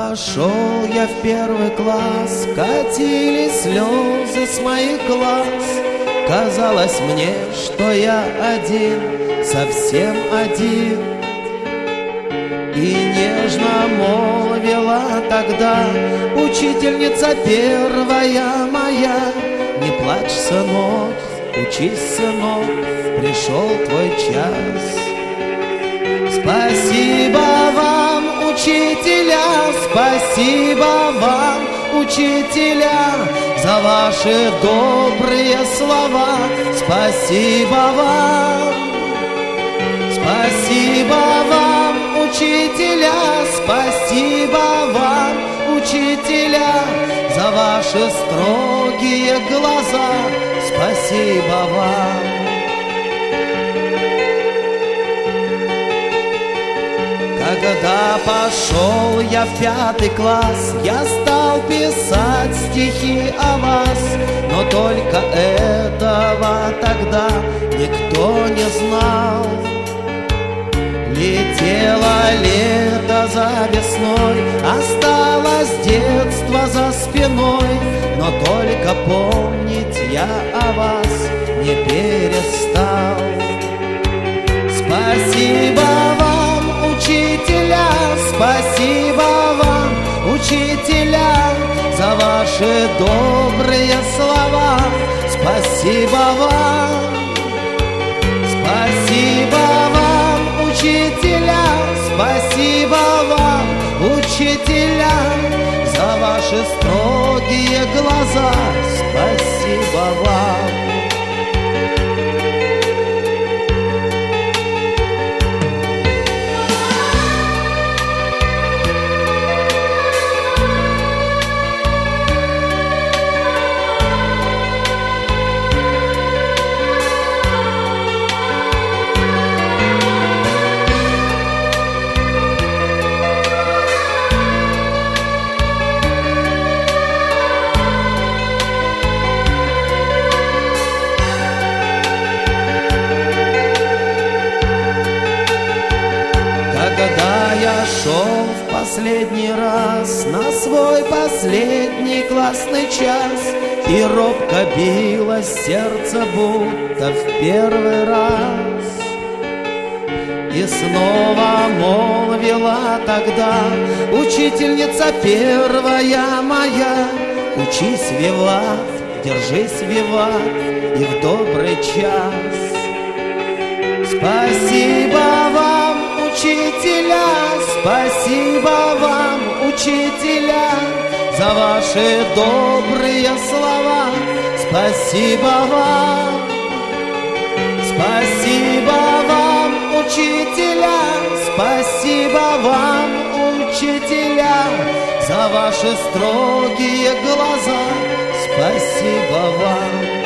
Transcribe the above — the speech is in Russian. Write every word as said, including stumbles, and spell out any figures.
пошел я в первый класс, катились слезы с моих глаз. Казалось мне, что я один, совсем один. И нежно молвила тогда учительница первая моя: не плачь, сынок, учись, сынок, пришел твой час. Спасибо вам, учителя, спасибо вам, учителя, за ваши добрые слова. Спасибо вам, спасибо вам, учителя, спасибо вам, учителя, за ваши строгие глаза. Спасибо вам. Когда пошел я в пятый класс, я стал писать стихи о вас. Но только этого тогда никто не знал. Летело лето за весной, осталось детство за спиной. Но только помнить я о вас не перестал. Спасибо вам, учителя, спасибо вам, учителя, за ваши добрые слова. Спасибо вам, спасибо вам, учителя, спасибо вам, учителя, за ваши строгие глаза. Спасибо вам. Когда я шел в последний раз на свой последний классный час, и робко билось сердце, будто в первый раз, и снова молвила тогда учительница первая моя: учись, Виват, держись, Виват, и в добрый час. Спасибо вам, учителя, спасибо вам, учителя, за ваши добрые слова. Спасибо вам, спасибо вам, учителя, спасибо вам, учителя, за ваши строгие глаза. Спасибо вам.